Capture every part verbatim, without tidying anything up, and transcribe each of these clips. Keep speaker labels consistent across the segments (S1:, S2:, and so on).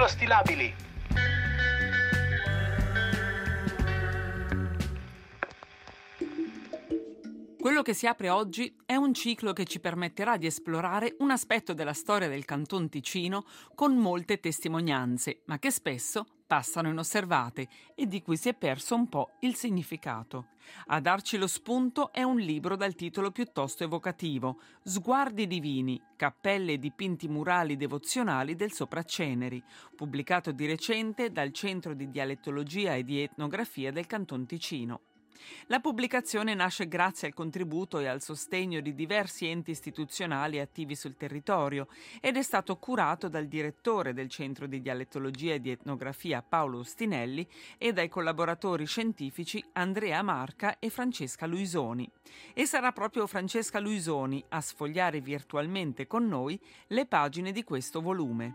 S1: Microstilabili.
S2: Quello che si apre oggi è un ciclo che ci permetterà di esplorare un aspetto della storia del Canton Ticino con molte testimonianze, ma che spesso passano inosservate e di cui si è perso un po' il significato. A darci lo spunto è un libro dal titolo piuttosto evocativo, Sguardi divini, cappelle e dipinti murali devozionali del Sopraceneri, pubblicato di recente dal Centro di Dialettologia e di Etnografia del Canton Ticino. La pubblicazione nasce grazie al contributo e al sostegno di diversi enti istituzionali attivi sul territorio ed è stato curato dal direttore del Centro di Dialettologia e di Etnografia Paolo Ostinelli e dai collaboratori scientifici Andrea Marca e Francesca Luisoni. E sarà proprio Francesca Luisoni a sfogliare virtualmente con noi le pagine di questo volume.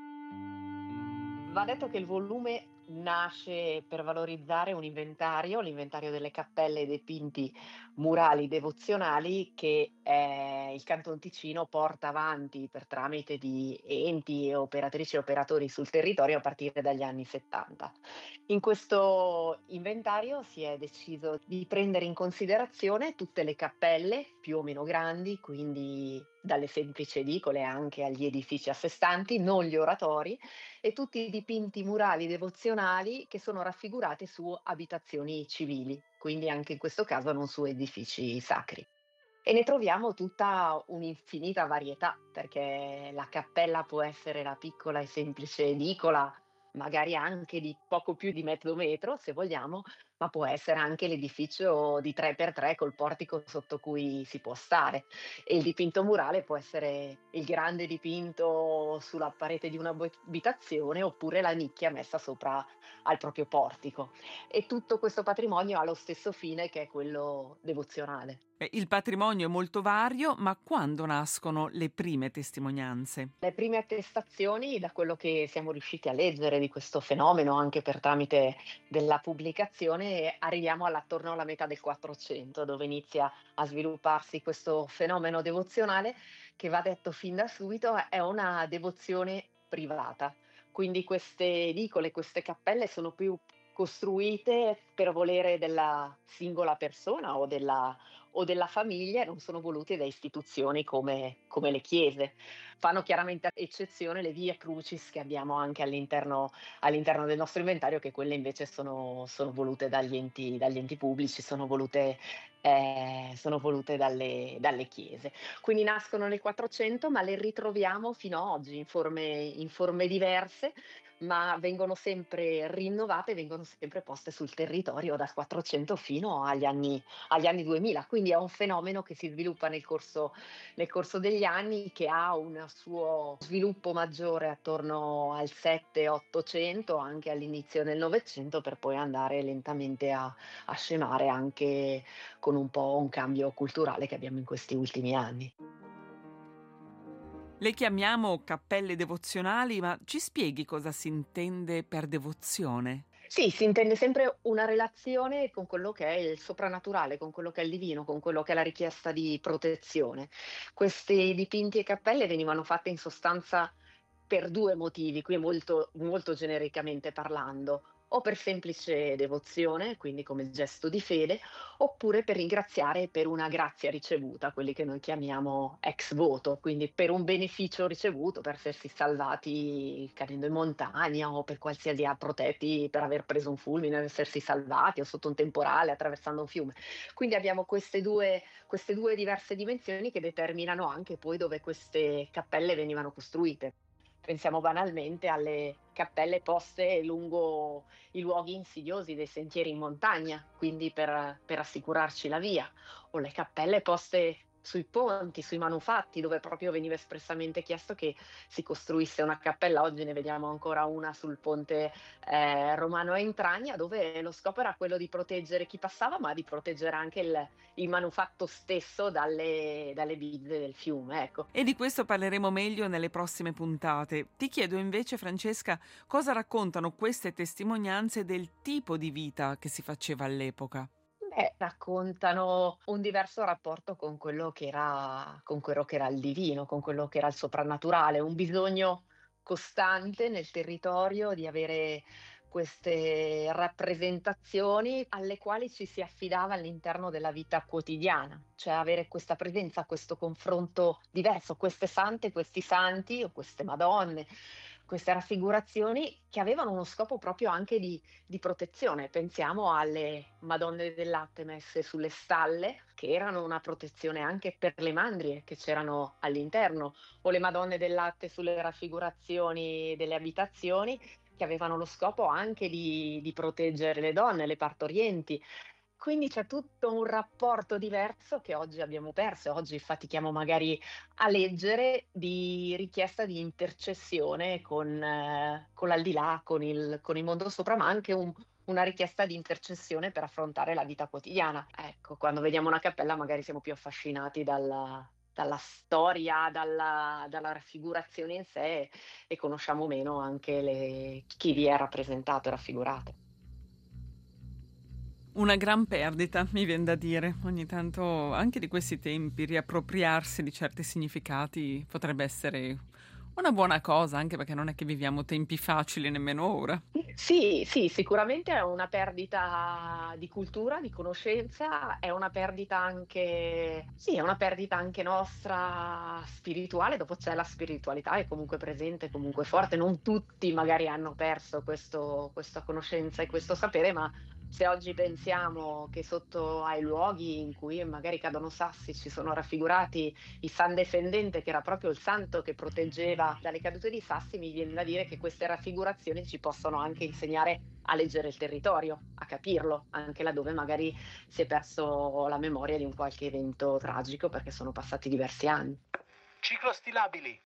S3: Va detto che il volume nasce per valorizzare un inventario, l'inventario delle cappelle e dei dipinti murali devozionali che eh, il Canton Ticino porta avanti per tramite di enti, operatrici e operatori sul territorio a partire dagli anni settanta. In questo inventario si è deciso di prendere in considerazione tutte le cappelle più o meno grandi, quindi dalle semplici edicole anche agli edifici a sé stanti, non gli oratori, e tutti i dipinti murali devozionali che sono raffigurati su abitazioni civili, quindi anche in questo caso non su edifici sacri. E ne troviamo tutta un'infinita varietà, perché la cappella può essere la piccola e semplice edicola, magari anche di poco più di mezzo metro, se vogliamo, ma può essere anche l'edificio di tre per tre col portico sotto cui si può stare. E il dipinto murale può essere il grande dipinto sulla parete di un'abitazione oppure la nicchia messa sopra al proprio portico. E tutto questo patrimonio ha lo stesso fine, che è quello devozionale.
S2: Il patrimonio è molto vario, ma quando nascono le prime testimonianze?
S3: Le prime attestazioni, da quello che siamo riusciti a leggere di questo fenomeno, anche per tramite della pubblicazione, arriviamo all'attorno alla metà del Quattrocento, dove inizia a svilupparsi questo fenomeno devozionale che, va detto fin da subito, è una devozione privata. Quindi queste edicole, queste cappelle sono più costruite per volere della singola persona o della, o della famiglia e non sono volute da istituzioni come, come le chiese. Fanno chiaramente eccezione le Via Crucis che abbiamo anche all'interno, all'interno del nostro inventario, che quelle invece sono, sono volute dagli enti, dagli enti pubblici, sono volute, eh, sono volute dalle, dalle chiese. Quindi nascono nel Quattrocento, ma le ritroviamo fino ad oggi in forme, in forme diverse, ma vengono sempre rinnovate, vengono sempre poste sul territorio dal Quattrocento fino agli anni, agli anni duemila. Quindi è un fenomeno che si sviluppa nel corso, nel corso degli anni, che ha un suo sviluppo maggiore attorno al sette ottocento, anche all'inizio del Novecento, per poi andare lentamente a, a scemare anche con un po' un cambio culturale che abbiamo in questi ultimi anni.
S2: Le chiamiamo cappelle devozionali, ma ci spieghi cosa si intende per devozione?
S3: Sì, si intende sempre una relazione con quello che è il soprannaturale, con quello che è il divino, con quello che è la richiesta di protezione. Questi dipinti e cappelle venivano fatte in sostanza per due motivi, qui molto, molto genericamente parlando, o per semplice devozione, quindi come gesto di fede, oppure per ringraziare per una grazia ricevuta, quelli che noi chiamiamo ex voto, quindi per un beneficio ricevuto, per essersi salvati cadendo in montagna o per qualsiasi altro, protetti per aver preso un fulmine, essersi salvati o sotto un temporale attraversando un fiume. Quindi abbiamo queste due, queste due diverse dimensioni che determinano anche poi dove queste cappelle venivano costruite. Pensiamo banalmente alle cappelle poste lungo i luoghi insidiosi dei sentieri in montagna, quindi per, per assicurarci la via, o le cappelle poste sui ponti, sui manufatti, dove proprio veniva espressamente chiesto che si costruisse una cappella. Oggi ne vediamo ancora una sul ponte eh, romano a Intragna, dove lo scopo era quello di proteggere chi passava, ma di proteggere anche il, il manufatto stesso dalle, dalle bizze del fiume. Ecco.
S2: E di questo parleremo meglio nelle prossime puntate. Ti chiedo invece, Francesca, cosa raccontano queste testimonianze del tipo di vita che si faceva all'epoca?
S3: Beh, raccontano un diverso rapporto con quello che era, con quello che era il divino, con quello che era il soprannaturale, un bisogno costante nel territorio, di avere queste rappresentazioni alle quali ci si affidava all'interno della vita quotidiana, cioè avere questa presenza, questo confronto diverso, queste sante, questi santi o queste madonne, queste raffigurazioni che avevano uno scopo proprio anche di di protezione. Pensiamo alle Madonne del Latte messe sulle stalle, che erano una protezione anche per le mandrie che c'erano all'interno, o le Madonne del Latte sulle raffigurazioni delle abitazioni, che avevano lo scopo anche di di proteggere le donne, le partorienti. Quindi c'è tutto un rapporto diverso che oggi abbiamo perso e oggi fatichiamo magari a leggere, di richiesta di intercessione con eh, con l'aldilà, con il con il mondo sopra, ma anche un una richiesta di intercessione per affrontare la vita quotidiana. Ecco, quando vediamo una cappella magari siamo più affascinati dalla dalla storia, dalla dalla raffigurazione in sé e conosciamo meno anche le chi vi è rappresentato e raffigurato.
S2: Una gran perdita, mi vien da dire. Ogni tanto, anche di questi tempi, riappropriarsi di certi significati potrebbe essere una buona cosa, anche perché non è che viviamo tempi facili nemmeno ora.
S3: Sì, sì, sicuramente è una perdita di cultura, di conoscenza, è una perdita anche sì, è una perdita anche nostra spirituale, dopo c'è la spiritualità, è comunque presente, comunque forte, non tutti magari hanno perso questo questa conoscenza e questo sapere, ma se oggi pensiamo che sotto ai luoghi in cui magari cadono sassi ci sono raffigurati il San Defendente, che era proprio il santo che proteggeva dalle cadute di sassi, mi viene da dire che queste raffigurazioni ci possono anche insegnare a leggere il territorio, a capirlo, anche laddove magari si è perso la memoria di un qualche evento tragico perché sono passati diversi anni.
S1: Ciclostilabili,